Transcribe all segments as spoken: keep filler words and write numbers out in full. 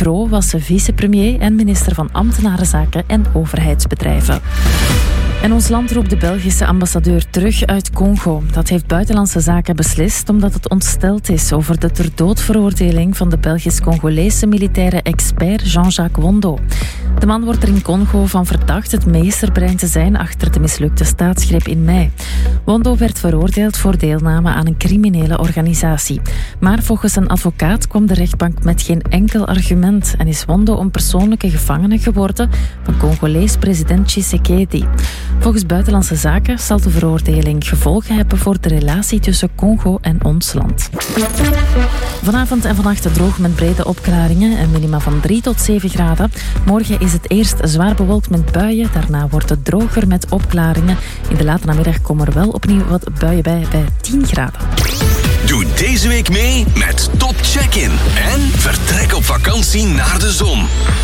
Bro was vicepremier en minister van Ambtenarenzaken en Overheidsbedrijven. En ons land roept de Belgische ambassadeur terug uit Congo. Dat heeft Buitenlandse Zaken beslist omdat het ontsteld is over de ter dood veroordeling van de Belgisch-Congolese militaire expert Jean-Jacques Wondo. De man wordt er in Congo van verdacht het meesterbrein te zijn achter de mislukte staatsgreep in mei. Wondo werd veroordeeld voor deelname aan een criminele organisatie. Maar volgens een advocaat kwam de rechtbank met geen enkel argument en is Wondo een persoonlijke gevangene geworden van Congolees president Tshisekedi. Volgens Buitenlandse Zaken zal de veroordeling gevolgen hebben voor de relatie tussen Congo en ons land. Vanavond en vannacht droog met brede opklaringen en minima van drie tot zeven graden. Morgen is het eerst zwaar bewolkt met buien. Daarna wordt het droger met opklaringen. In de late namiddag komen er wel opnieuw wat buien bij, bij tien graden. Doe deze week mee met Top Check-in en vertrek op vakantie naar de zon.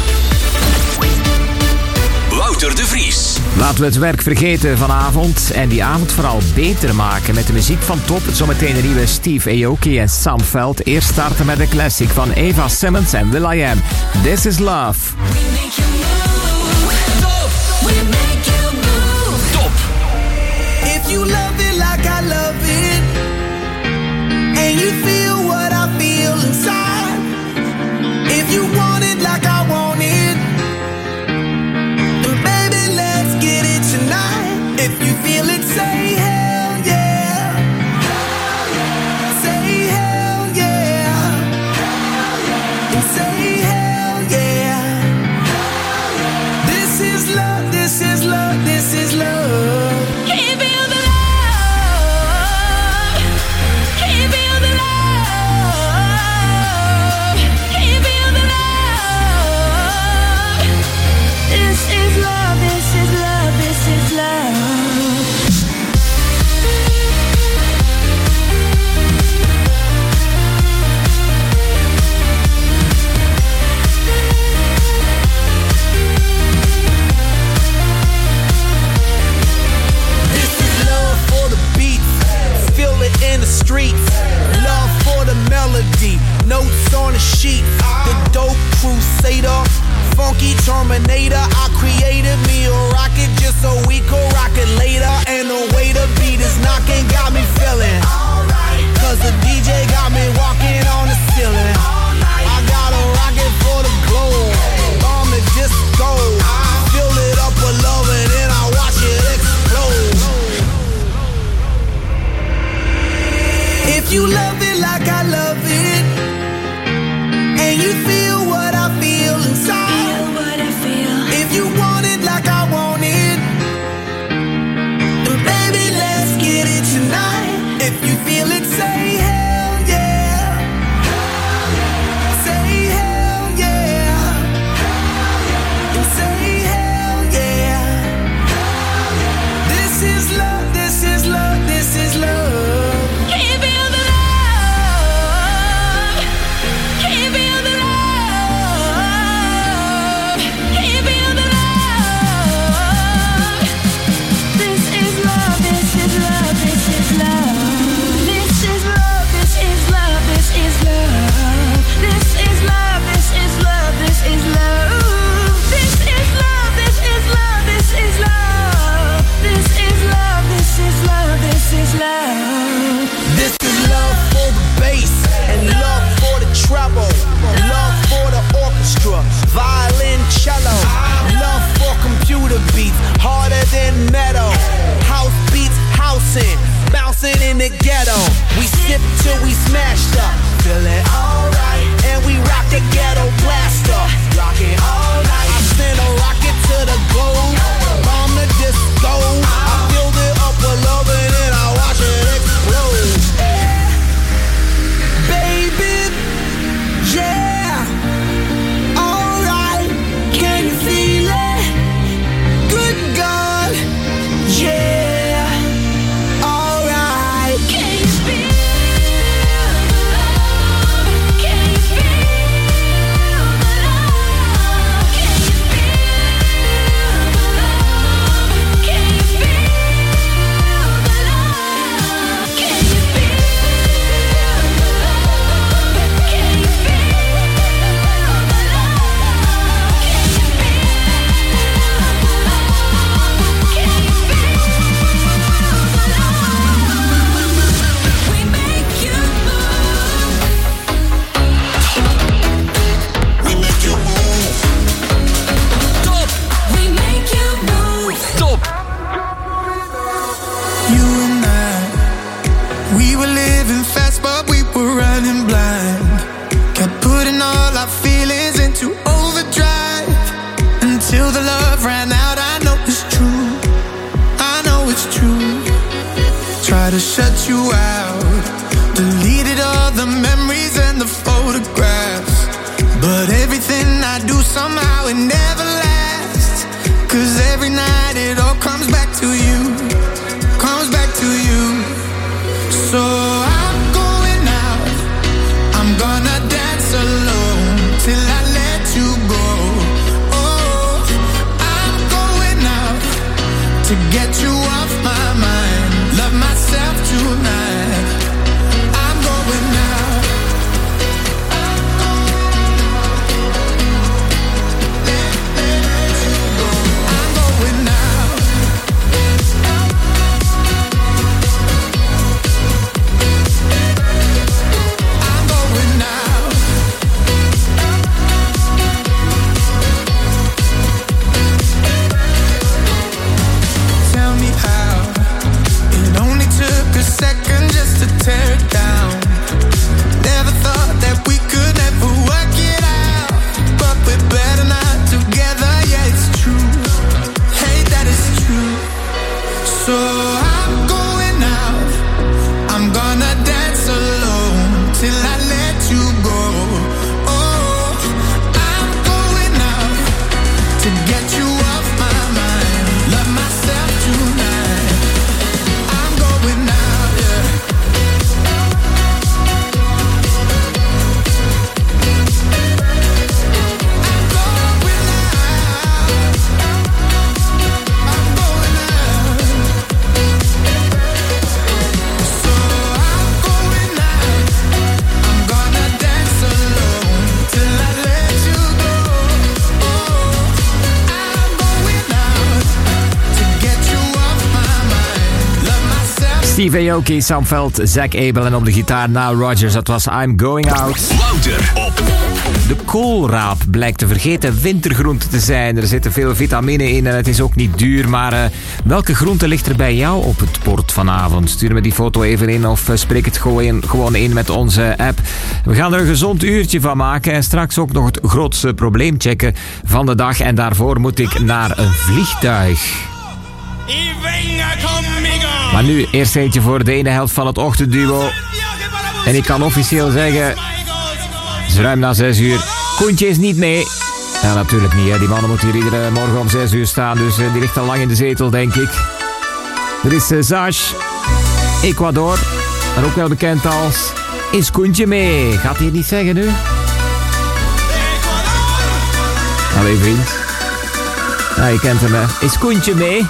Wouter de Vries. Laten we het werk vergeten vanavond en die avond vooral beter maken met de muziek van Top. Zometeen de nieuwe Steve Aoki en Sam Veld. Eerst starten met de classic van Eva Simmons en will.i.am. This is Love. Top. If you love it like I love it, and you feel what I feel inside, if you want it like I want it, then baby let's get it tonight. If you feel it, say hell yeah. Say hell yeah. And say hell yeah. This is love, this is love, this is love. In the streets, love for the melody, notes on the sheet, the dope crusader, funky terminator. I created me a rocket just so we could rock it later. And the way the beat is knocking got me feeling alright, cause the D J got me walking on the ceiling. I got a rocket for the globe, bomb the disco, fill it up with love and then I watch it explode. If you love it like I love it, and you feel what I feel inside, feel what I feel. If you want it like I want it, then baby let's get it tonight. If you feel it, say hell yeah. to shut you out. Deleted all the memories and the photographs, but everything I do somehow it never lasts. Cause every night it all comes back to you, comes back to you. So I'm going out, I'm gonna dance alone till I let you go. Oh, I'm going out to get you off my mind. Love myself tonight. I'm going out. I'm going out. I'm going out. Tell me how. It only took a second just to tear it down. Never thought that we could ever work it out, but we're better not together. Yeah, it's true. Hey, that is true. So I'm going out. I'm gonna dance alone till I let you go. Oh, I'm going out to get you off my mind. Love myself tonight. I'm going out, yeah. I'm going out. I'm going out. So I'm going out. I'm gonna dance alone till I let you go. Oh, I'm going out to get you off my mind. Love myself. Steve Aoki, Sam Veld, Zach Abel en op de gitaar Nile Rodgers. Dat was I'm Going Out. Louter op. De koolraap blijkt de vergeten wintergroente te zijn. Er zitten veel vitamine in en het is ook niet duur. Maar uh, welke groente ligt er bij jou op het bord vanavond? Stuur me die foto even in of uh, spreek het gewoon, gewoon in met onze app. We gaan er een gezond uurtje van maken en straks ook nog het grootste probleem checken van de dag. En daarvoor moet ik naar een vliegtuig. Maar nu eerst eentje voor de ene helft van het ochtendduo. En ik kan officieel zeggen, het is ruim na zes uur. Koentje is niet mee. Ja, natuurlijk niet. Hè. Die mannen moeten hier iedere morgen om zes uur staan. Dus uh, die ligt al lang in de zetel, denk ik. Er is uh, Zaj, Ecuador. Maar ook wel bekend als Is Koentje mee? Gaat hij het niet zeggen nu? Allee, vriend. Ja, je kent hem, hè. Is Koentje mee?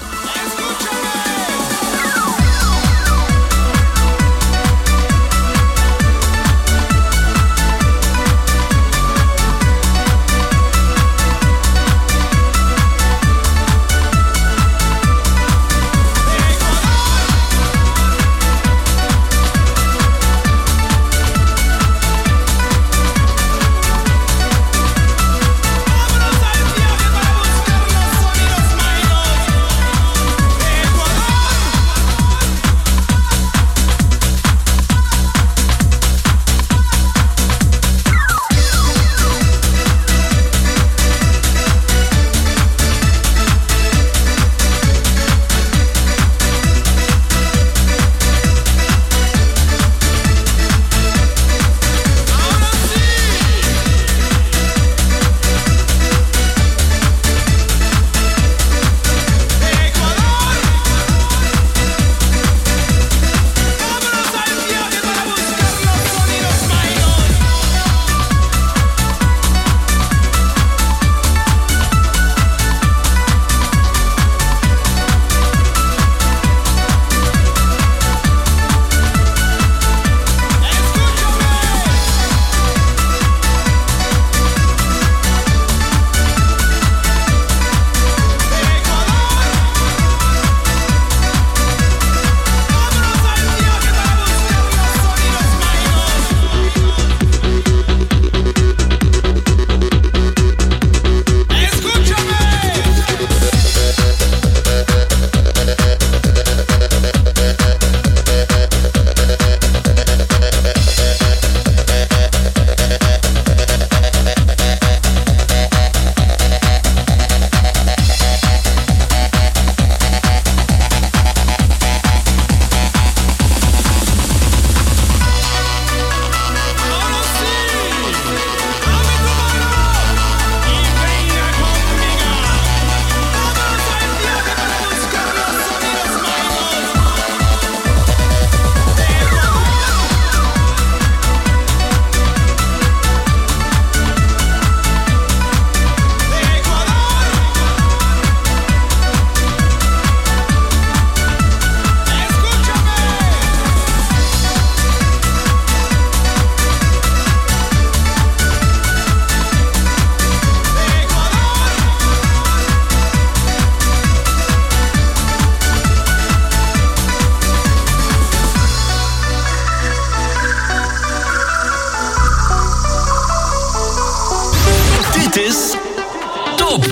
Dit is Top.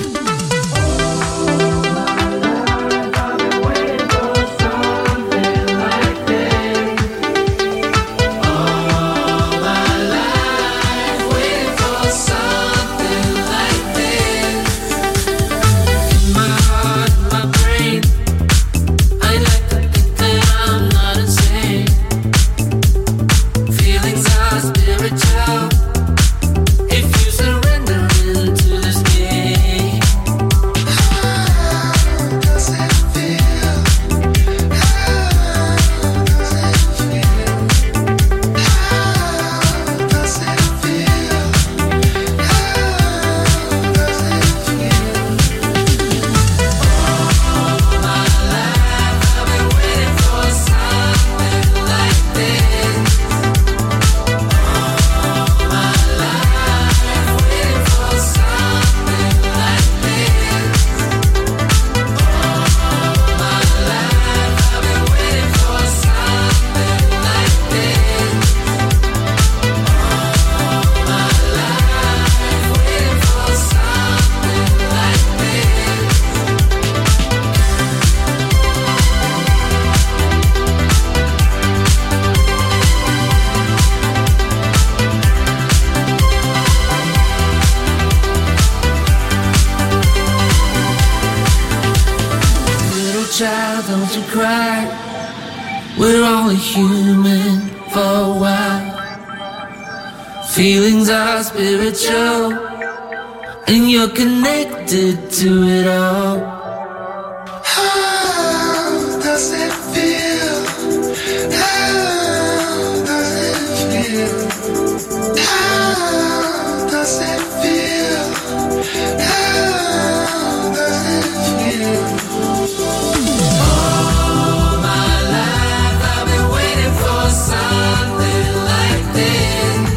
Feelings are spiritual, and you're connected to it all. How does it feel? How does it feel? How does it feel? How does it feel? All my life I've been waiting for something like this.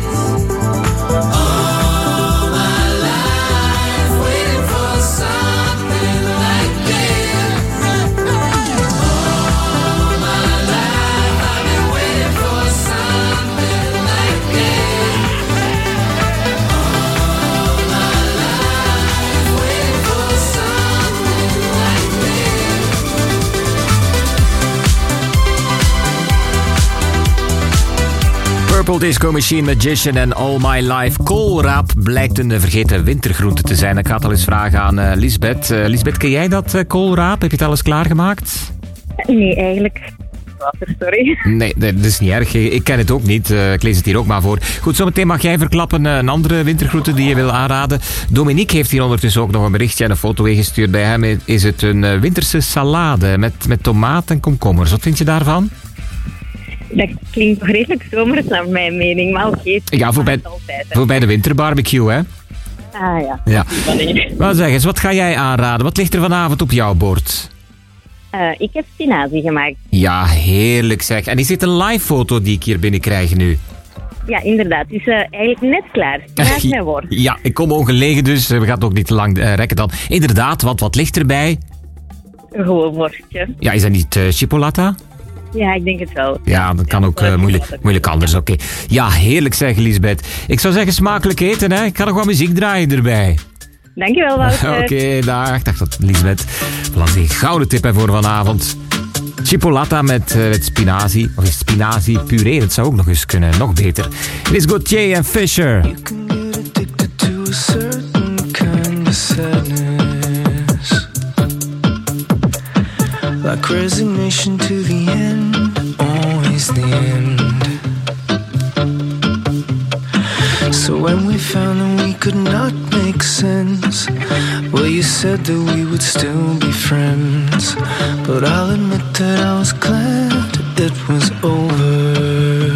Purple Disco Machine, Magician en All My Life. Koolraap blijkt een vergeten wintergroente te zijn. Ik ga het al eens vragen aan uh, Lisbeth. Uh, Lisbeth, ken jij dat uh, koolraap? Heb je het al eens klaargemaakt? Nee, eigenlijk. Water, sorry. Nee, dat is niet erg. Ik ken het ook niet. Uh, ik lees het hier ook maar voor. Goed, zometeen mag jij verklappen uh, een andere wintergroente die je wil aanraden. Dominique heeft hier ondertussen ook nog een berichtje en een foto ingestuurd. Bij hem is het een uh, winterse salade met, met tomaat en komkommers. Wat vind je daarvan? Dat klinkt toch redelijk zomers naar mijn mening, maar oké. Okay, ja, voor bij, voor bij de winterbarbecue, hè? Ah ja. ja. Maar zeg eens, wat ga jij aanraden? Wat ligt er vanavond op jouw bord? Uh, ik heb spinazie gemaakt. Ja, heerlijk zeg. En is dit een live foto die ik hier binnenkrijg nu? Ja, inderdaad. Het is uh, eigenlijk net klaar. Spinazie met worst. Ja, ik kom ongelegen, dus we gaan het ook niet te lang uh, rekken dan. Inderdaad, want wat ligt erbij? Een gewoon worstje. Ja, is dat niet uh, chipolata? Ja, ik denk het wel. Ja, dat kan ook uh, moeilijk, moeilijk anders. Oké. Okay. Ja, heerlijk zeg, Lisbeth. Ik zou zeggen smakelijk eten, hè. Ik ga nog wat muziek draaien erbij. Dankjewel, Wouter. Oké, okay, dag. Dag tot Lisbeth. Voilà, die gouden tip hè, voor vanavond. Chipolata met, uh, met spinazie. Of is spinazie puree? Dat zou ook nog eens kunnen. Nog beter. Dit is Gauthier en Fisher. You can get addicted to a certain kind of sadness. Like resignation to the end, always the end. So when we found that we could not make sense, well, you said that we would still be friends. But I'll admit that I was glad it was over.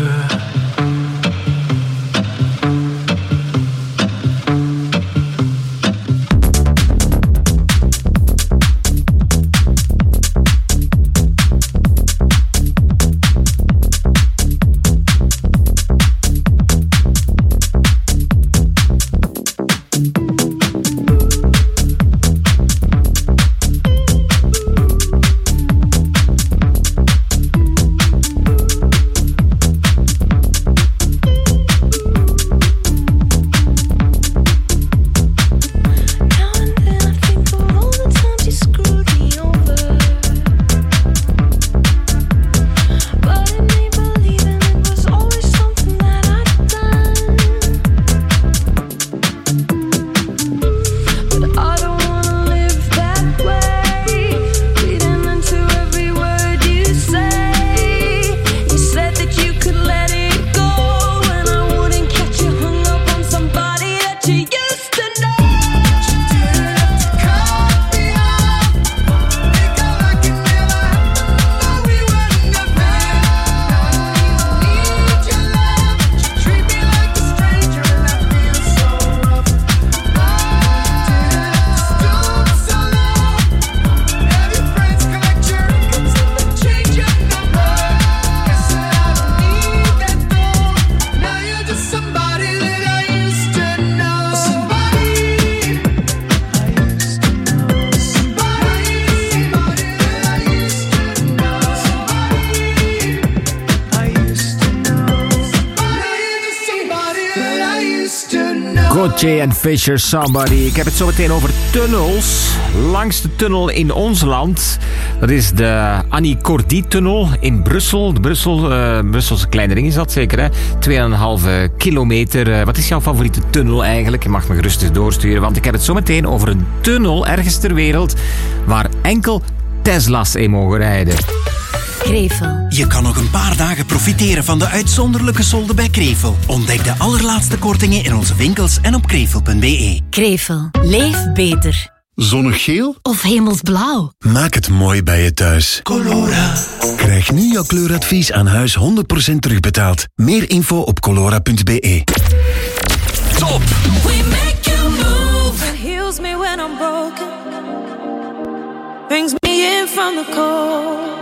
Jay and Fisher, Somebody. Ik heb het zo meteen over tunnels. Langste tunnel in ons land. Dat is de Annie Cordy-tunnel in Brussel. De Brussel, uh, Brusselse kleine ring is dat zeker, hè? twee komma vijf kilometer. Uh, wat is jouw favoriete tunnel eigenlijk? Je mag me gerustig doorsturen, want ik heb het zo meteen over een tunnel ergens ter wereld waar enkel Tesla's in mogen rijden. Krevel. Je kan nog een paar dagen profiteren van de uitzonderlijke solden bij Krevel. Ontdek de allerlaatste kortingen in onze winkels en op krevel punt b e. Krevel. Leef beter. Zonnegeel? Of hemelsblauw? Maak het mooi bij je thuis. Colora. Krijg nu jouw kleuradvies aan huis honderd procent terugbetaald. Meer info op colora punt b e. Top! We make you move. It heals me when I'm broken. Brings me in from the cold.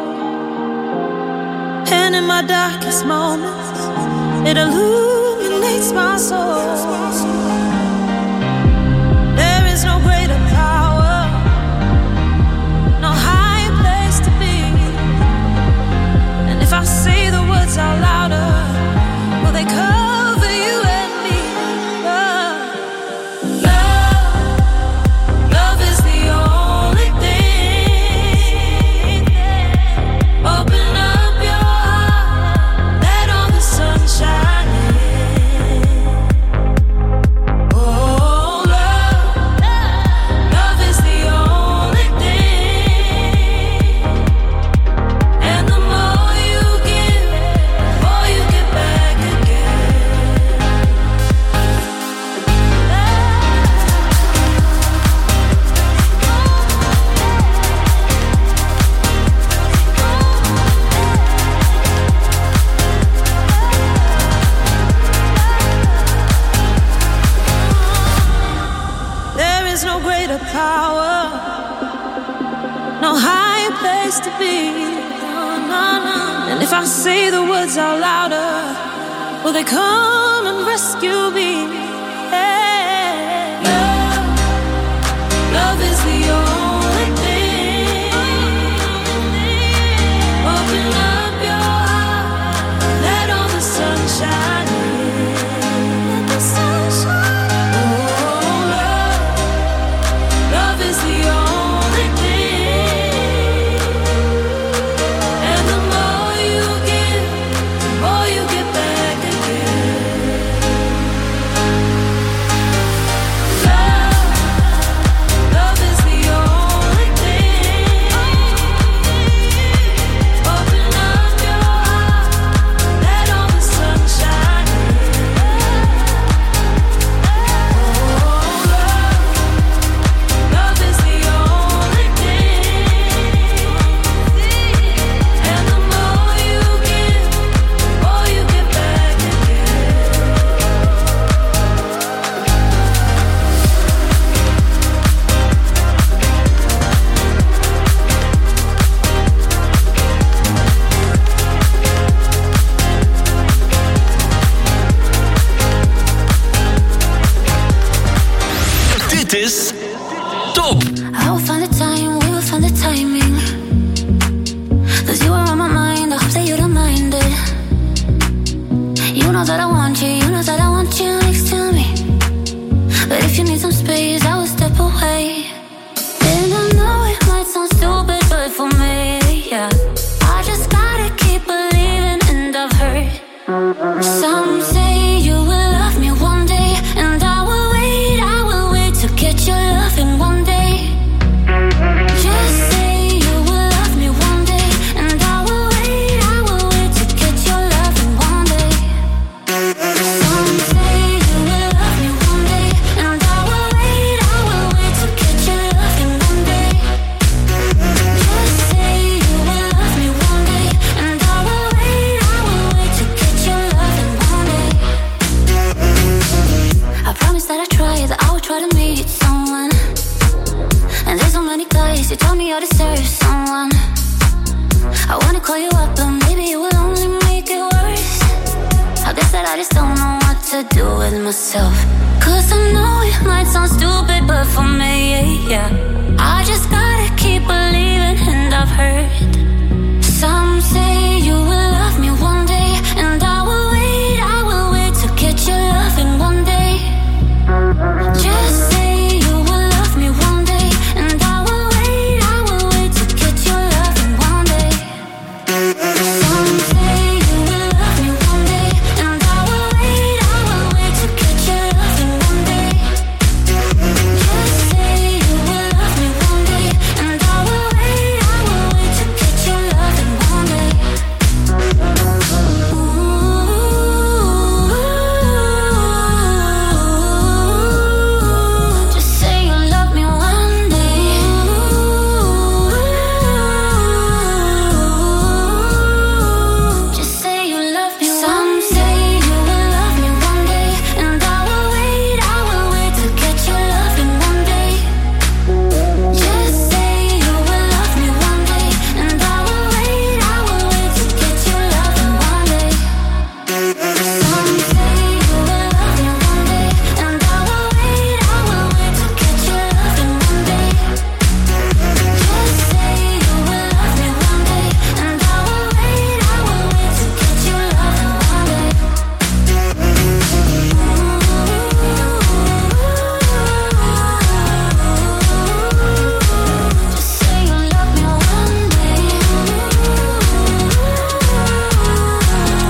And in my darkest moments, it illuminates my soul. There is no greater power, no higher place to be. And if I say the words out louder, will they cover you and me? Love, love, love is the only thing. Open up. Power, no higher place to be. No, no, no. And if I say the words out louder, will they come and rescue me? Hey. Love, love is the only thing. Open up your heart, let all the sunshine in. Let the sunshine.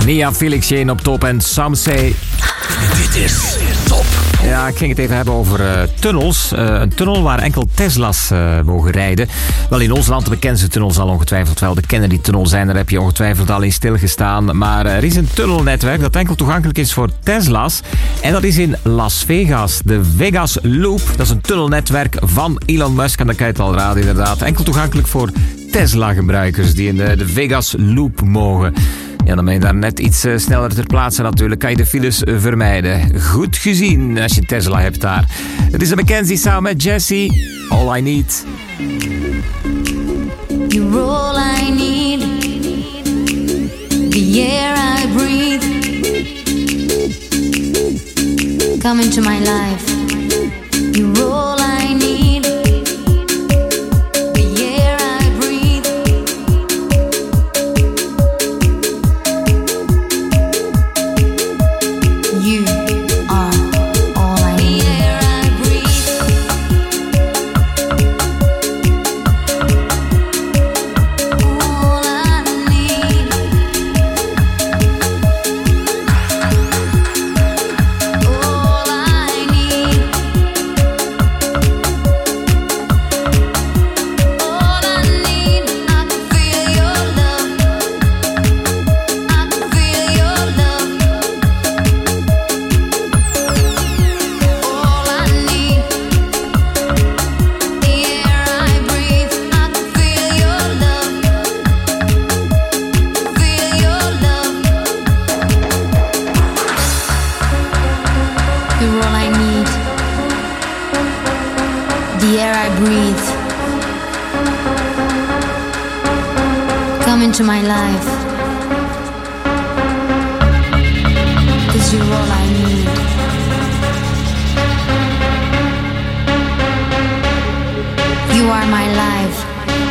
Nia Felix Jane op top en Some Say... Dit is Top. Ja, ik ging het even hebben over uh, tunnels. Uh, een tunnel waar enkel Tesla's uh, mogen rijden. Wel, in ons land de bekendste tunnel zal ongetwijfeld wel de Kennedy-tunnel zijn. Daar heb je ongetwijfeld al in stilgestaan. Maar uh, er is een tunnelnetwerk dat enkel toegankelijk is voor Tesla's. En dat is in Las Vegas. De Vegas Loop. Dat is een tunnelnetwerk van Elon Musk. En dat kan je het al raden, inderdaad. Enkel toegankelijk voor Tesla-gebruikers die in de, de Vegas Loop mogen. Ja, dan ben je daar net iets uh, sneller ter plaatse natuurlijk. Kan je de files uh, vermijden. Goed gezien als je Tesla hebt daar. Het is de Mackenzie samen met Jessie. All I Need. You're all I need. The air I breathe. Come into my life. You're all I need. Into my life, 'cause you're all I need. You are my life.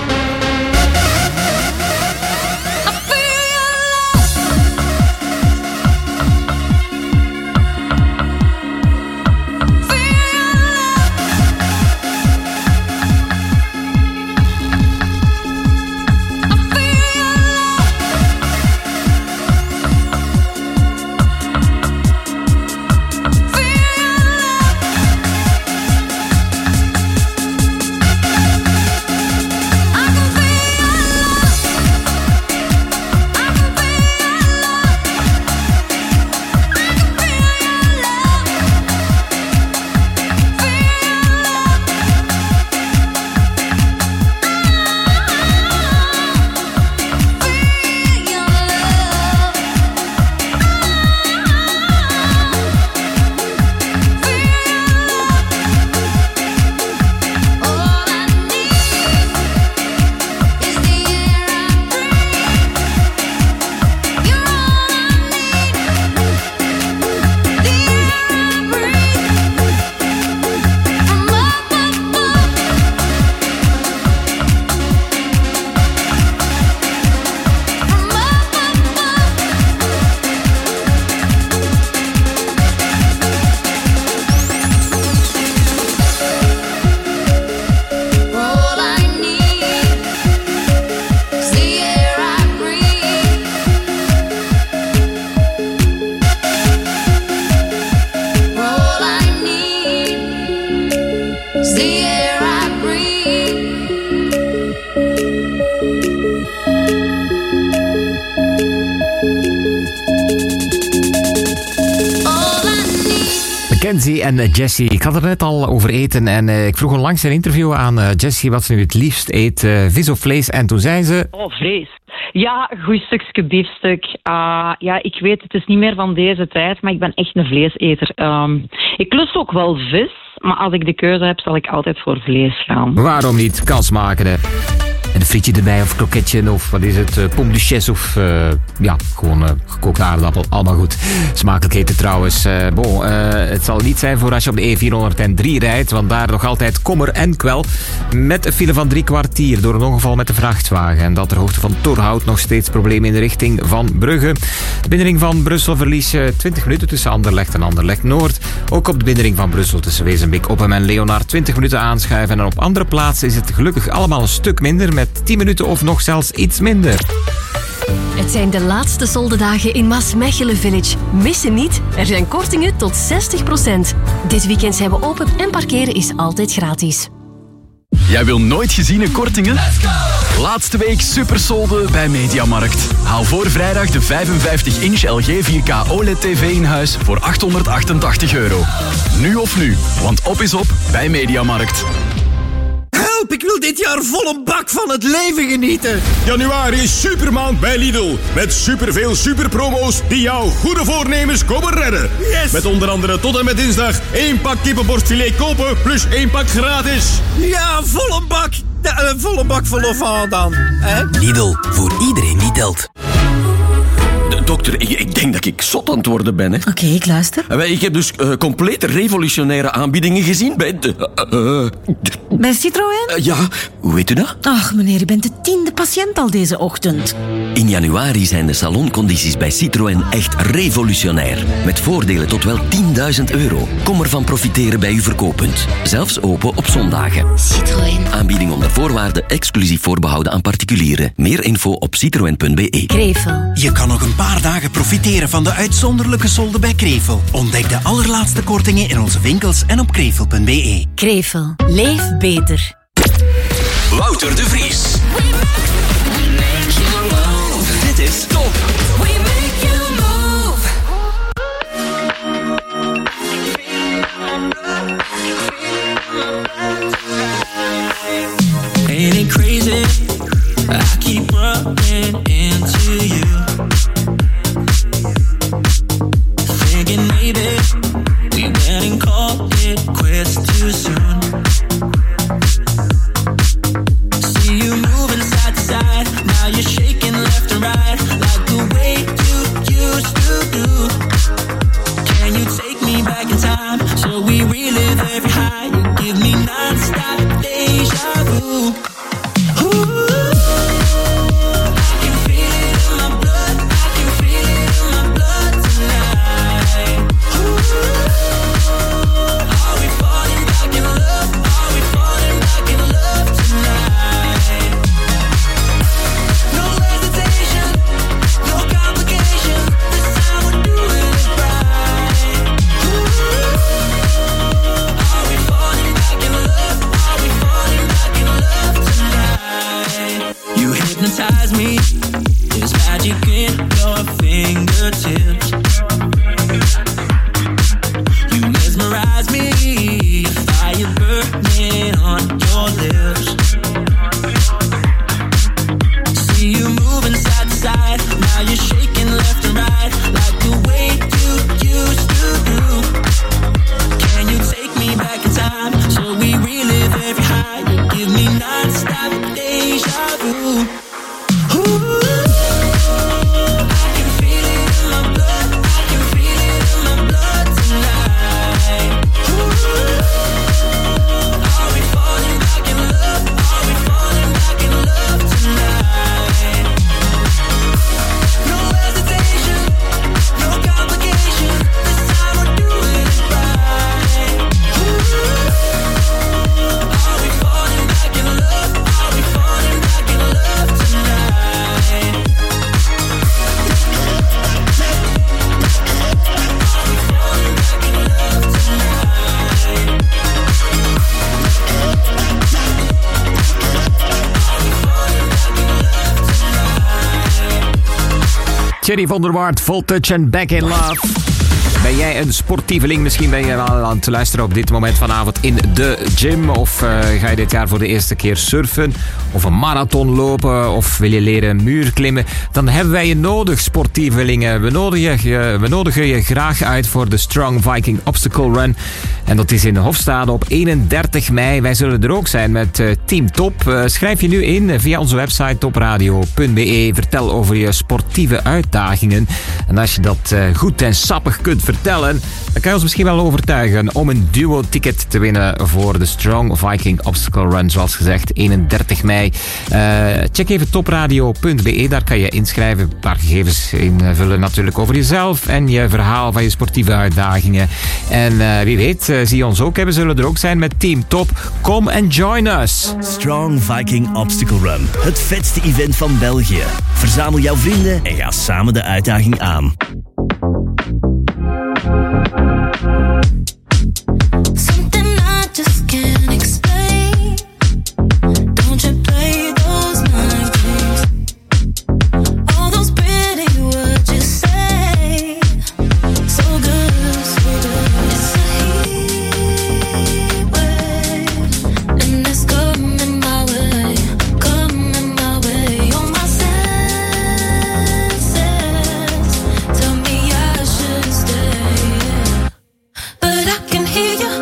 Mackenzie en Jessie. Ik had het net al over eten en uh, ik vroeg onlangs in een interview aan uh, Jessie wat ze nu het liefst eet, uh, vis of vlees. En toen zei ze... Oh, vlees. Ja, een goed stukje biefstuk. Uh, ja, ik weet, het is niet meer van deze tijd, maar ik ben echt een vleeseter. Um, ik lust ook wel vis, maar als ik de keuze heb, zal ik altijd voor vlees gaan. Waarom niet? Kans maken, hè. En een frietje erbij of kroketje of wat is het, uh, pomme duchesse of uh, ja, gewoon uh, gekookte aardappel. Allemaal goed. Smakelijk eten trouwens. Uh, bon, uh, het zal niet zijn voor als je op de E vierhonderddrie rijdt, want daar nog altijd kommer en kwel. Met een file van drie kwartier door een ongeval met de vrachtwagen. En dat ter hoogte van Torhout nog steeds problemen in de richting van Brugge. De binnenring van Brussel verlies je twintig minuten tussen Anderlecht en Anderlecht Noord. Ook op de binnenring van Brussel tussen Wezenbeek, Oppem en Leonard twintig minuten aanschuiven. En op andere plaatsen is het gelukkig allemaal een stuk minder met tien minuten of nog zelfs iets minder. Het zijn de laatste soldedagen in Maasmechelen Village. Missen niet, er zijn kortingen tot zestig procent. Dit weekend zijn we open en parkeren is altijd gratis. Jij wil nooit geziene kortingen? Let's go! Laatste week supersolde bij Mediamarkt. Haal voor vrijdag de vijfenvijftig inch L G vier K O L E D T V in huis voor achthonderdachtentachtig euro. Nu of nu, want op is op bij Mediamarkt. Help, ik wil dit jaar volle bak van het leven genieten. Januari is supermaand bij Lidl. Met superveel superpromo's die jouw goede voornemens komen redden. Yes! Met onder andere tot en met dinsdag één pak kippenborstfilet kopen plus één pak gratis. Ja, volle bak. Ja, een volle bak vol of dan. Hè? Lidl, voor iedereen die telt. Dokter, ik, ik denk dat ik zot aan het worden ben. Oké, okay, ik luister. Ik heb dus uh, complete revolutionaire aanbiedingen gezien bij de... Uh, uh, bij Citroën? Uh, ja, hoe weet u dat? Ach, meneer, u bent de tiende patiënt al deze ochtend. In januari zijn de saloncondities bij Citroën echt revolutionair. Met voordelen tot wel tienduizend euro. Kom ervan profiteren bij uw verkooppunt. Zelfs open op zondagen. Citroën. Aanbieding onder voorwaarden, exclusief voorbehouden aan particulieren. Meer info op citroën punt b e. Krevel. Je kan nog een paar dagen profiteren van de uitzonderlijke solde bij Krevel. Ontdek de allerlaatste kortingen in onze winkels en op krevel punt b e. Krevel. Leef beter. Wouter de Vries. Dit is Top. Ain't it crazy? I keep running into you. Thinking maybe we went and called it quits too soon. See you moving side to side, now you're shaking left and right, like the way you used to do. Can you take me back in time, so we relive every high? You give me non-stop deja vu. Hypnotize me, there's magic in your fingertips. You mesmerize me, fire burning on your lips. See you moving side to side, now you're shaking left and right, like the way you used to do. Can you take me back in time, so we relive every high? You give me non-stop deja vu. Thierry van der Waard, Voltage en Back in Love. Ben jij een sportieveling? Misschien ben je wel aan het luisteren op dit moment vanavond in de gym. Of uh, ga je dit jaar voor de eerste keer surfen? Of een marathon lopen? Of wil je leren muurklimmen? Dan hebben wij je nodig, sportievelingen. We nodigen je, we nodigen je graag uit voor de Strong Viking Obstacle Run. En dat is in de Hofstade op eenendertig mei. Wij zullen er ook zijn met uh, Team Top. Uh, schrijf je nu in via onze website topradio punt b e. Vertel over je sportieve uitdagingen. En als je dat uh, goed en sappig kunt vertellen, vertellen, dan kan je ons misschien wel overtuigen om een duo-ticket te winnen voor de Strong Viking Obstacle Run, zoals gezegd, eenendertig mei. Uh, check even topradio punt b e, daar kan je inschrijven, een paar gegevens invullen natuurlijk over jezelf en je verhaal van je sportieve uitdagingen. En uh, wie weet, uh, zie je ons ook hebben, zullen er ook zijn met Team Top. Kom en join us! Strong Viking Obstacle Run, het vetste event van België. Verzamel jouw vrienden en ga samen de uitdaging aan. Something I just can't explain. Don't you play those mind games? All those pretty words you say. So good, so good. It's a heat wave, and it's coming my way, coming my way. On my senses tell me I should stay, but I can hear you.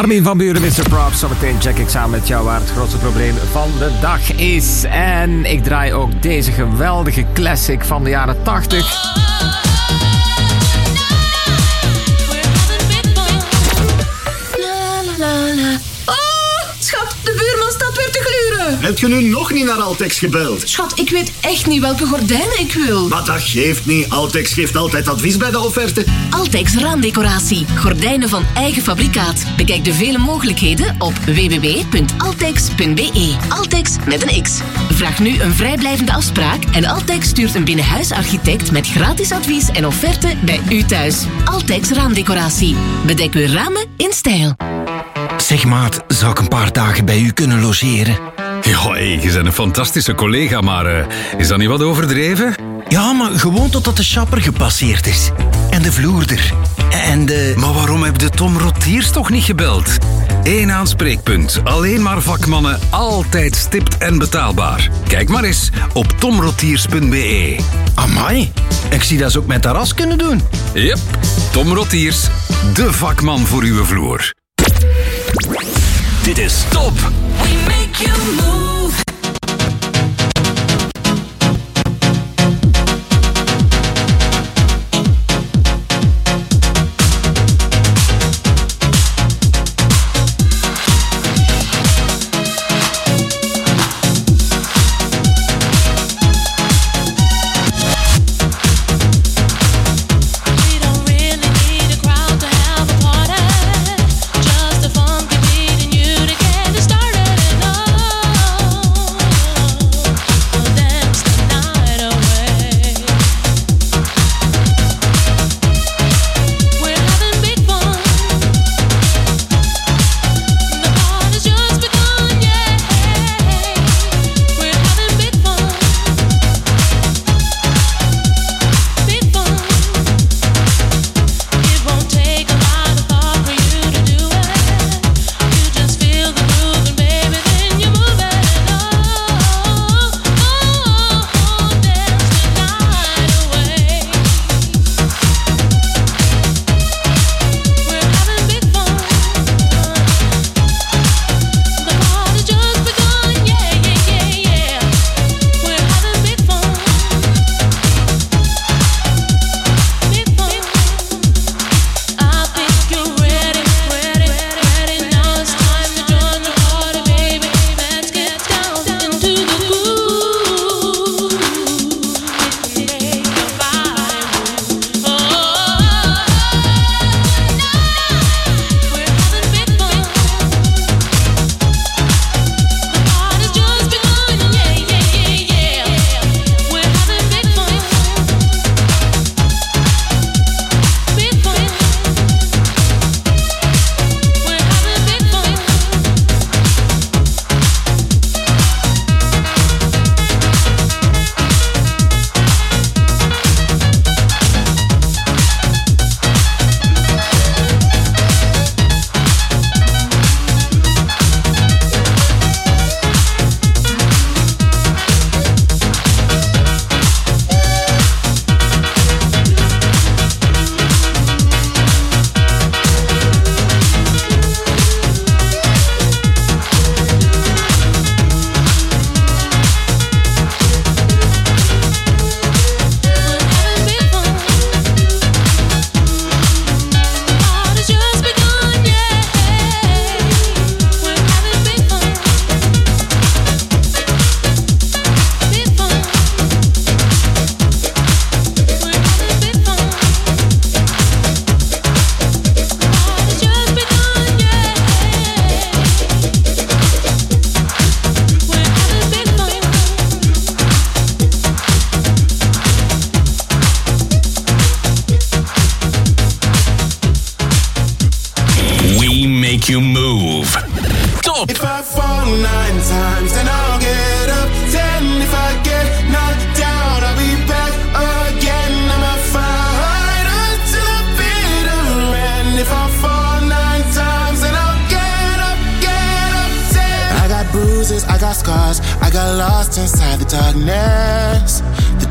Armin van Buuren, mister Props. Zometeen check ik samen met jou waar het grootste probleem van de dag is. En ik draai ook deze geweldige classic van de jaren tachtig. Schat, de buurman staat weer te gluren. Heb je nu nog niet naar Altex gebeld? Schat, ik weet echt niet welke gordijnen ik wil. Maar dat geeft niet. Altex geeft altijd advies bij de offerte. Altex raamdecoratie. Gordijnen van eigen fabrikaat. Bekijk de vele mogelijkheden op w w w punt altex punt b e. Altex met een X. Vraag nu een vrijblijvende afspraak en Altex stuurt een binnenhuisarchitect met gratis advies en offerte bij u thuis. Altex raamdecoratie. Bedek uw ramen in stijl. Zeg maat, zou ik een paar dagen bij u kunnen logeren? Ja, hey, je bent een fantastische collega, maar uh, is dat niet wat overdreven? Ja, maar gewoon totdat de shopper gepasseerd is. En de vloer er. En de... Maar waarom heb je Tom Rotiers toch niet gebeld? Eén aanspreekpunt. Alleen maar vakmannen, altijd stipt en betaalbaar. Kijk maar eens op tom rotiers punt b e. Amai, ik zie dat ze ook met terras kunnen doen. Yep, Tom Rotiers, de vakman voor uw vloer. Dit is Top. We make you move. You move. Top. If I fall nine times, then I'll get up ten. If I get knocked down, I'll be back again. I'ma fight until the bitter end. If I fall nine times, then I'll get up, get up ten. I got bruises, I got scars, I got lost inside the darkness, the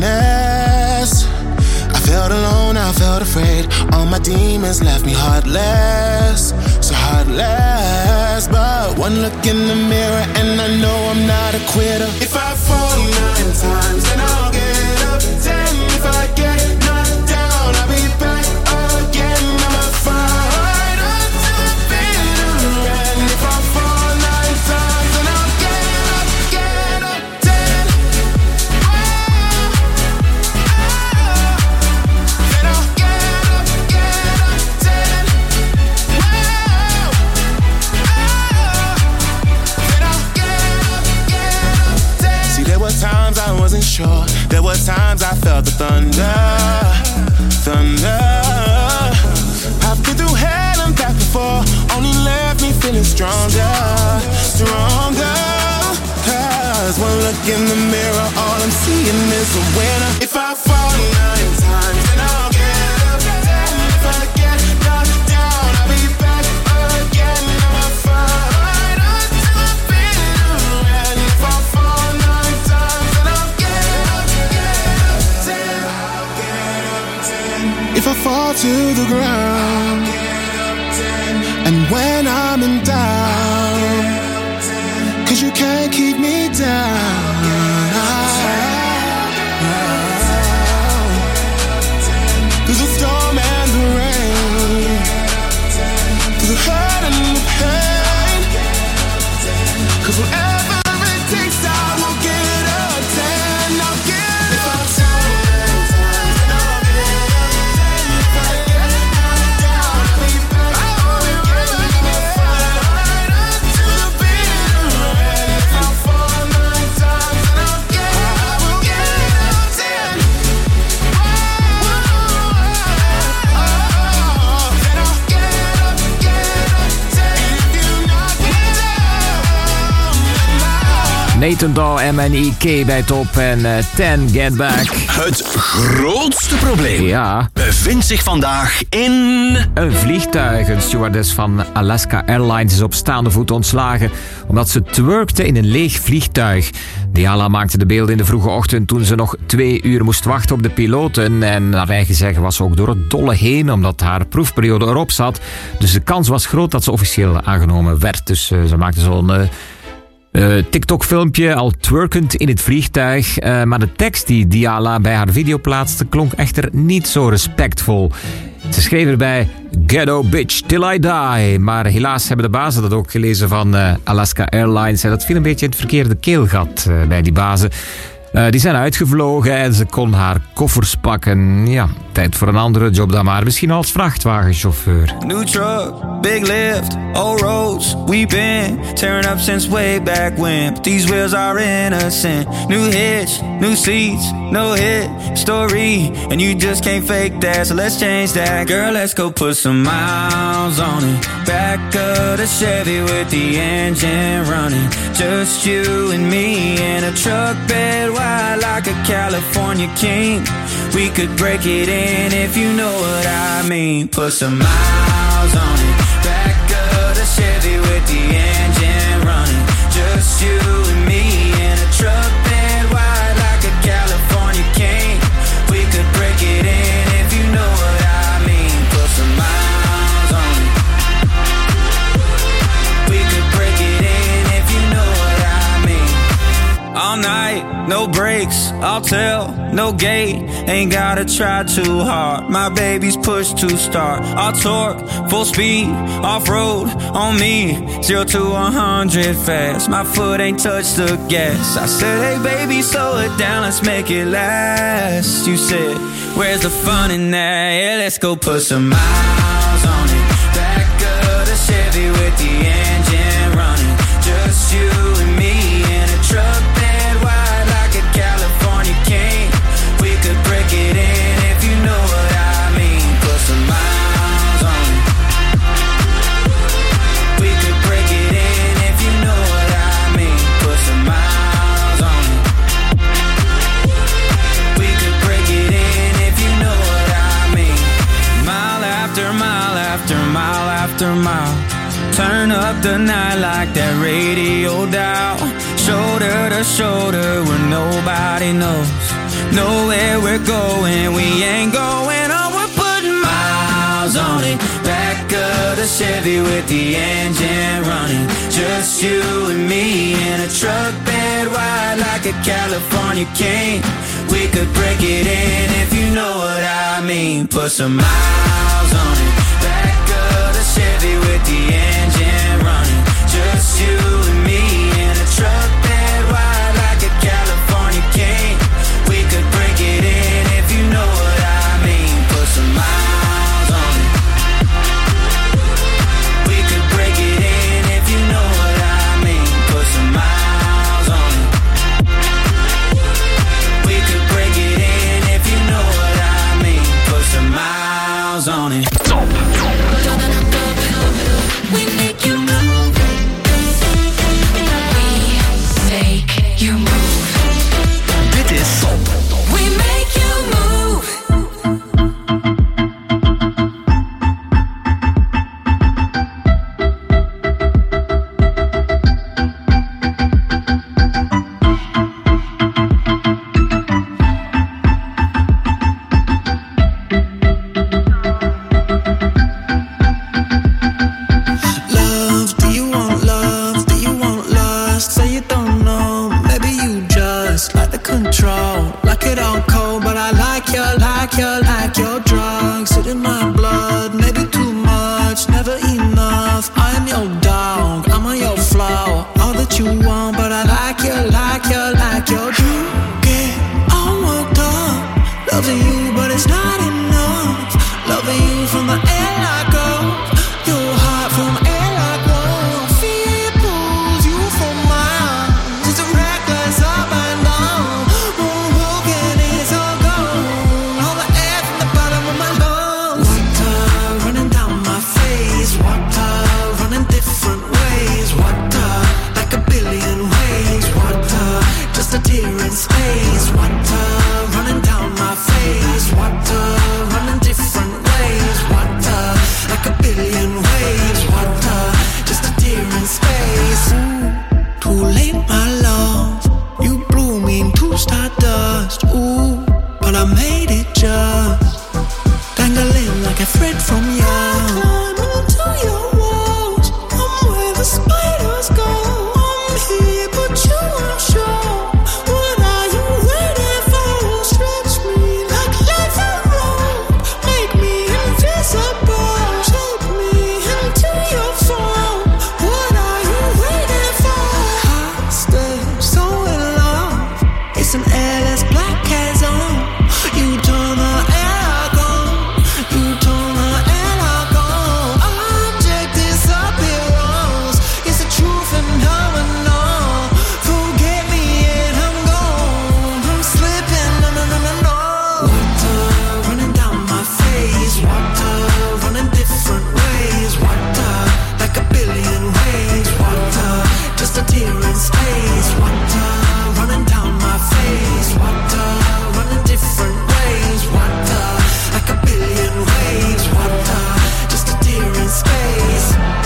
darkness. I felt alone, I felt afraid. All my demons left me heartless. So how I'd last, but one look in the mirror and I know I'm not a quitter. If I fall nine times, then I'll get up ten. If I get knocked down, I'll be back again. I'ma fight until the bitter end. If I fall nine times, then I'll get up, get up ten. Oh, oh. Then I'll get up, get up ten. Oh, oh. Then I'll get up, get up ten. See, there were times I wasn't sure. There were times I felt the thunder, thunder. I've been through hell and back before, only left me feeling stronger, stronger. Cause one look in the mirror, all I'm seeing is a winner. If I fall nine times, then I'll get up ten. If I get knocked down, I'll be back again. I'ma fight until the bitter end. If I fall nine times, then I'll get up, get up ten. If I fall to the ground, and when I'm in doubt, cause you can't keep me down. Through the storm and the rain, through the hurt and the pain, cause whatever it takes, I will get up ten. I'll get up ten. Nathan Dawe, M N I K bij top en uh, ten Get Back. Het grootste probleem ja. bevindt zich vandaag in... Een vliegtuig. Een stewardess van Alaska Airlines is op staande voet ontslagen omdat ze twerkte in een leeg vliegtuig. Diala maakte de beelden in de vroege ochtend toen ze nog twee uur moest wachten op de piloten. En naar eigen zeggen was ze ook door het dolle heen omdat haar proefperiode erop zat. Dus de kans was groot dat ze officieel aangenomen werd. Dus uh, ze maakte zo'n... Uh, Uh, TikTok-filmpje, al twerkend in het vliegtuig. Uh, maar de tekst die Diala bij haar video plaatste klonk echter niet zo respectvol. Ze schreef erbij, ghetto bitch till I die. Maar helaas hebben de bazen dat ook gelezen van uh, Alaska Airlines. En dat viel een beetje in het verkeerde keelgat uh, bij die bazen. Uh, die zijn uitgevlogen en ze kon haar koffers pakken. Ja, tijd voor een andere job dan maar. Misschien als vrachtwagenchauffeur. New truck, big lift, old roads. We've been tearing up since way back when. But these wheels are innocent. New hitch, new seats, no hit story. And you just can't fake that, so let's change that. Girl, let's go put some miles on it. Back of the Chevy with the engine running. Just you and me in a truck bed wide like a California king. We could break it in if you know what I mean. Put some miles on it. Back of the Chevy with the engine running. Just you and me in a truck bed wide like a California king. We could break it in if you know what I mean. Put some miles on it. We could break it in if you know what I mean. All night, no breaks, I'll tell, no gate. Ain't gotta try too hard, my baby's push to start. I'll torque, full speed, off-road, on me. Zero to a hundred fast, my foot ain't touched the gas. I said, hey baby, slow it down, let's make it last. You said, where's the fun in that? Yeah, let's go put some miles on it. Back of the Chevy with the engine running. Just you and me in a truck bed wide like a California king. We could break it in if you know what I mean. Put some miles on it. We could break it in if you know what I mean. Put some miles on it. We could break it in if you know what I mean. Mile after mile after mile after mile. Turn up the night like that radio dial. Shoulder to shoulder where nobody knows. Know where we're going, we ain't going on. We're putting miles on it. Back of the Chevy with the engine running. Just you and me in a truck bed wide like a California king. We could break it in if you know what I mean. Put some miles on it. Back of the Chevy with the engine running. Just you and me in a truck bed wide like a California king. We could break it in if you know what I mean. Put some miles on it. We could break it in if you know what I mean. Put some miles on it. We could break it in if you know what I mean. Put some miles on it. Top. We make you move. We make you move. Dit is Top. We make you move. Love, do you want love? Do you want lust? Say you don't know, maybe you just like the control. Like it all cold, but I like your, like your, like your drugs. It in my blood, maybe too much, never enough. I am your dog, I'm on your flower. All that you want, but I like you, like you, like your drug. Get all worked up, loving you, but it's not enough. Loving you from the air I go. Your heart from air like one. Feel it pulls you from mine. Just a reckless up and down. Moonwalking is all gone. All the air from the bottom of my lungs. Water running down my face. Water running different ways. Water like a billion ways. Water just a tear in space. Water running down my face. Water running different ways. Water like a billion waves. Water just a tear in space. Ooh, too late, my love. You blew me into stardust. Ooh, but I made it just dangling like a thread from you. Climbing into your walls. I'm where the spiders go. I'm here, but you aren't sure. What are you waiting for? Stretch me like legs and rope. Make me invisible. Shape me into your form. What are you waiting for? I stay so in love. It's an airless black as on. You turn the air like on. You turn the air like on. Object disappearance. It's a true phenomenon. Forget me and I'm gone. I'm slipping, no, no, no, no, no. Water running down my face. Water running different ways. Water like a billion waves. Water just a tear in space. Water running down my face. Water running different ways. Water like a billion waves. Water just a tear in space.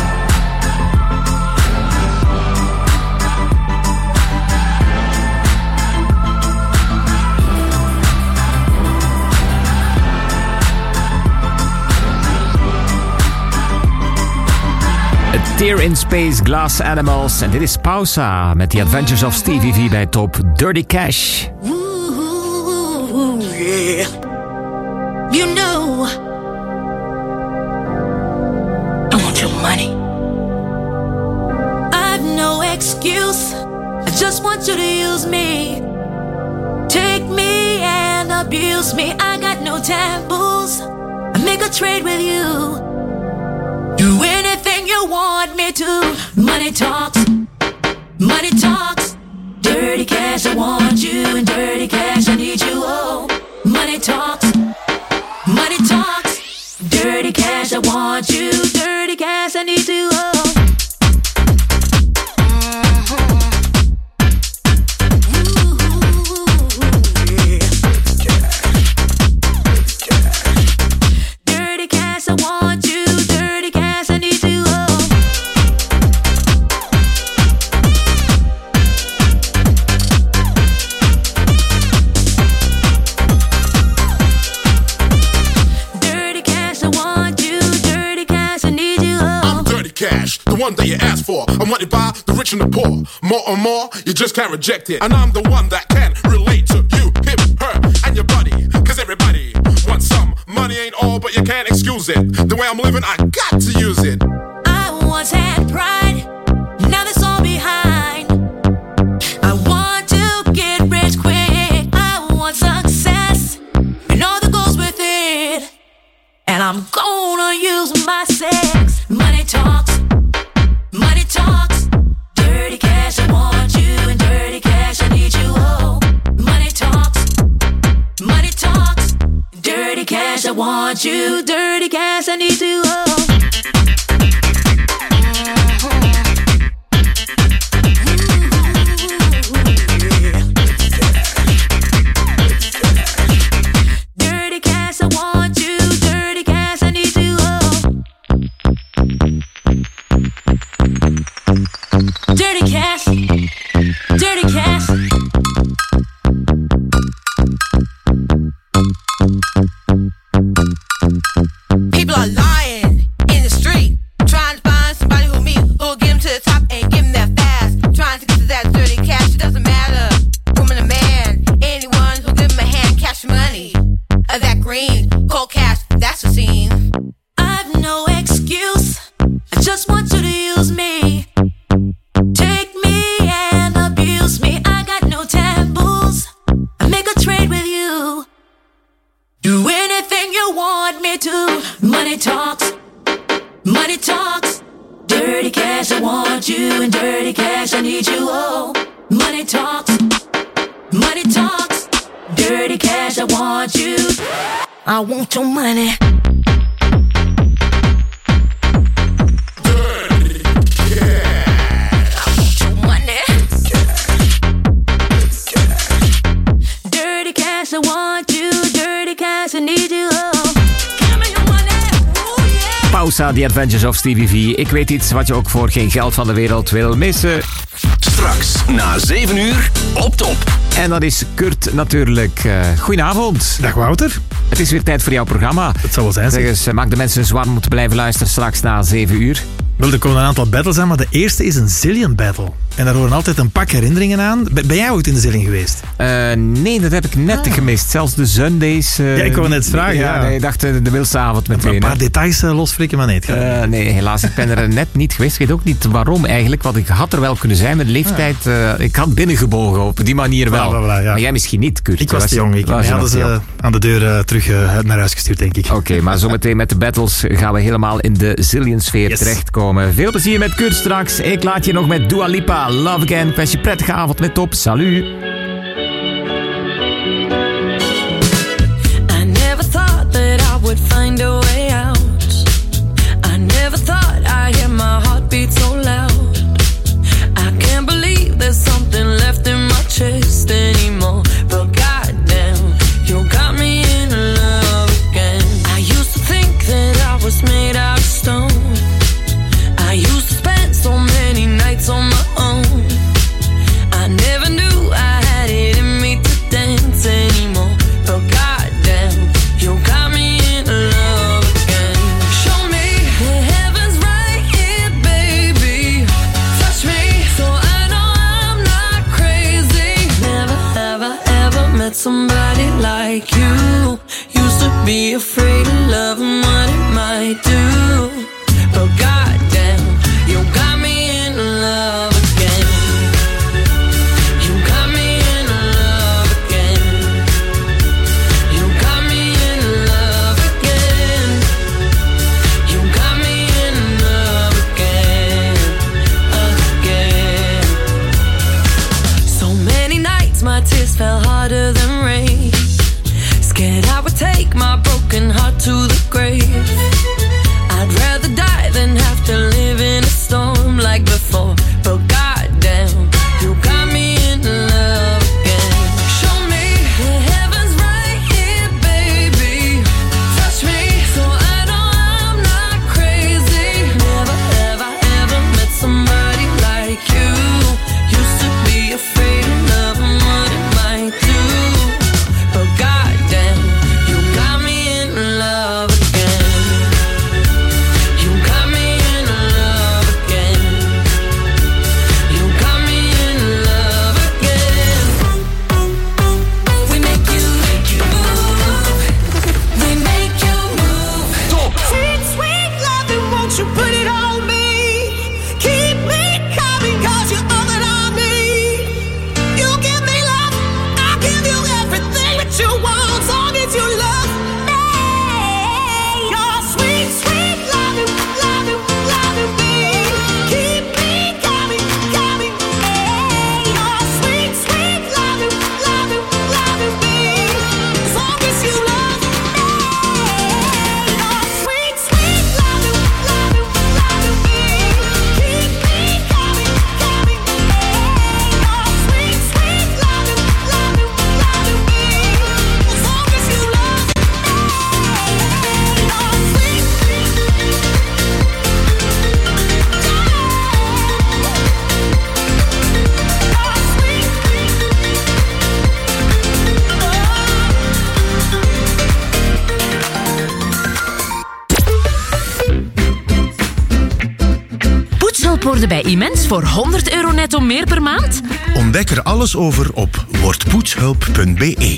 A Tear in Space, Glass Animals. En dit is Pausa met The Adventures of Stevie V bij Top. Dirty Cash. Ooh, yeah. You know, I want your money. I've no excuse. I just want you to use me. Take me and abuse me. I got no taboos. I make a trade with you. Do anything you want me to. Money talks. Money talks. Dirty cash, I want you. And dirty cash, I need you. Oh, money talks. Money talks. Dirty cash, I want you. Dirty cash, I need you. Oh. Dirty cash, I want you. Dirty cash, I need you. Oh. Dirty cash, I want you. Dirty cash, I need you. Oh. the one that you asked for. I'm wanted by the rich and the poor. More and more, you just can't reject it. And I'm the one that can relate to you, him, her, and your buddy. Cause everybody wants some. Money ain't all, but you can't excuse it. The way I'm living, I got to use it. I once had pride, now that's all behind. I want to get rich quick. I want success and all that goes with it. And I'm gonna use my sex. Money talks, money talks. Dirty cash, I want you, and dirty cash, I need you. Oh, money talks, money talks. Dirty cash, I want you, dirty cash, I need you. Oh. Dirty cash, dirty cash. People are lying in the street, trying to find somebody who me, who'll get them to the top and give them that fast. Trying to get to that dirty cash, it doesn't matter, woman or man. Anyone who'll give them a hand, cash money, of that green, cold cash, that's the scene. I've no excuse, I just want you to use me. Take me and abuse me, I got no taboos. I make a trade with you, do anything you want me to. Money talks, money talks. Dirty cash, I want you, and dirty cash, I need you. Oh, money talks, money talks. Dirty cash, I want you, I want your money. I want you, dirty cash, I need you. Oh. Pausa, The Adventures of Stevie V. Ik weet iets wat je ook voor geen geld van de wereld wil missen. Straks na zeven uur op top. En dat is Kurt natuurlijk. Uh, goedenavond. Dag Wouter. Het is weer tijd voor jouw programma. Het zal wel zijn. Zeg eens, maak de mensen zwaar moeten blijven luisteren straks na zeven uur. Wel, er komen een aantal battles aan, maar de eerste is een Zillion Battle. En daar horen altijd een pak herinneringen aan. Ben jij ooit in de Zillion geweest? Uh, nee, dat heb ik net ah. gemist. Zelfs de Sundays. Uh, ja, ik wou net vragen. Ja, ja. Nee, ik dacht uh, de Wilse avond meteen. Een paar hè. details uh, losfrikken, maar nee. Uh, nee, helaas. Ik ben er net niet geweest. Ik weet ook niet waarom eigenlijk. Want ik had er wel kunnen zijn met de leeftijd. Uh, ik had binnengebogen op die manier wel. Bla, bla, bla, ja. Maar jij misschien niet, Kurt. Ik was, was te jong. Ik was hadden ze uh, aan de deur uh, terug uh, naar huis gestuurd, denk ik. Oké, okay, maar zometeen met de battles gaan we helemaal in de Zillion-sfeer yes. terechtkomen. Veel plezier met Kurt straks. Ik laat je nog met Dua Lipa, Love Again. Ik wens je prettige avond met Top. Salut. I never thought that I would find a way out. I never thought I'd hear my heartbeat so loud. I can't believe there's something left in my chest anymore. But goddamn, you got me in love again. I used to think that I was made out of stone. I used to spend so many nights on my own. I never knew I had it in me to dance anymore. But goddamn, you got me in love again. Show me the heavens right here, baby. Touch me so I know I'm not crazy. Never have I ever met somebody like you. Used to be afraid of love and what it might do. But goddamn, you got me in love again. You got me in love again. You got me in love again. You got me in love again, again. So many nights my tears fell harder than rain. Scared I would take my broken heart to the grave. I'd rather die than have to live in a storm. worden bij Immens voor honderd euro netto meer per maand? Ontdek er alles over op wordpoetshulp punt be.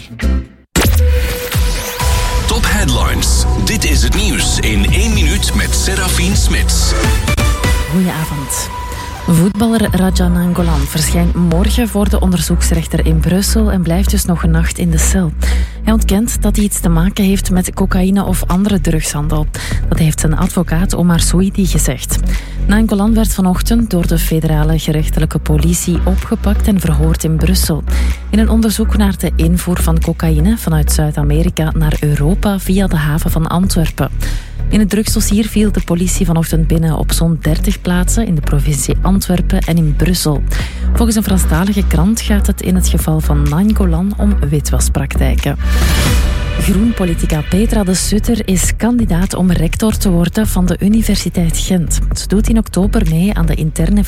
Top Headlines. Dit is het nieuws in één minuut met Serafine Smits. Goedenavond. Voetballer Raja Nainggolan verschijnt morgen voor de onderzoeksrechter in Brussel en blijft dus nog een nacht in de cel. Hij ontkent dat hij iets te maken heeft met cocaïne of andere drugshandel. Dat heeft zijn advocaat Omar Souidi gezegd. Nainggolan werd vanochtend door de federale gerechtelijke politie opgepakt en verhoord in Brussel. In een onderzoek naar de invoer van cocaïne vanuit Zuid-Amerika naar Europa via de haven van Antwerpen. In het drugsdossier viel de politie vanochtend binnen op zo'n dertig plaatsen in de provincie Antwerpen en in Brussel. Volgens een Franstalige krant gaat het in het geval van Nainggolan om witwaspraktijken. Groen-politica Petra de Sutter is kandidaat om rector te worden van de Universiteit Gent. Ze doet in oktober mee aan de interne